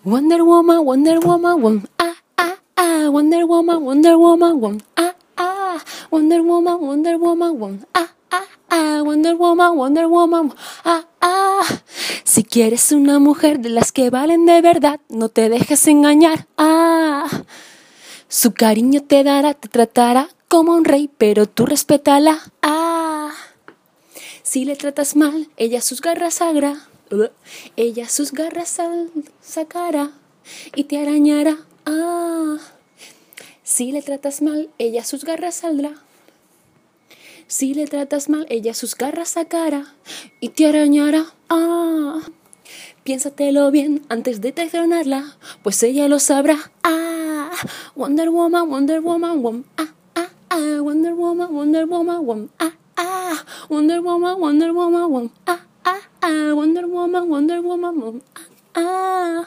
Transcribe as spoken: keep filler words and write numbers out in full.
Wonder Woman, Wonder Woman, wom, ah, ah, ah. Wonder Woman, Wonder Woman, wom, ah, ah. Wonder Woman, Wonder Woman, wom, ah, ah, ah. Wonder Woman, Wonder Woman, ah, ah. Si quieres una mujer de las que valen de verdad, no te dejes engañar, ah. Su cariño te dará, te tratará como un rey, pero tú respétala, ah. Si le tratas mal, ella sus garras sagrá. Ella sus garras sal, sacará y te arañará, ah. Si le tratas mal, ella sus garras saldrá. Si le tratas mal, ella sus garras sacará y te arañará, ah. Piénsatelo bien antes de traicionarla, pues ella lo sabrá, ah. Wonder Woman, Wonder Woman, wom, ah, ah, ah. Wonder Woman, Wonder Woman, wom, ah, ah. Wonder Woman, Wonder Woman, wom, ah, ah, ah. Wonder Woman, Wonder Woman, wom, ah, ah.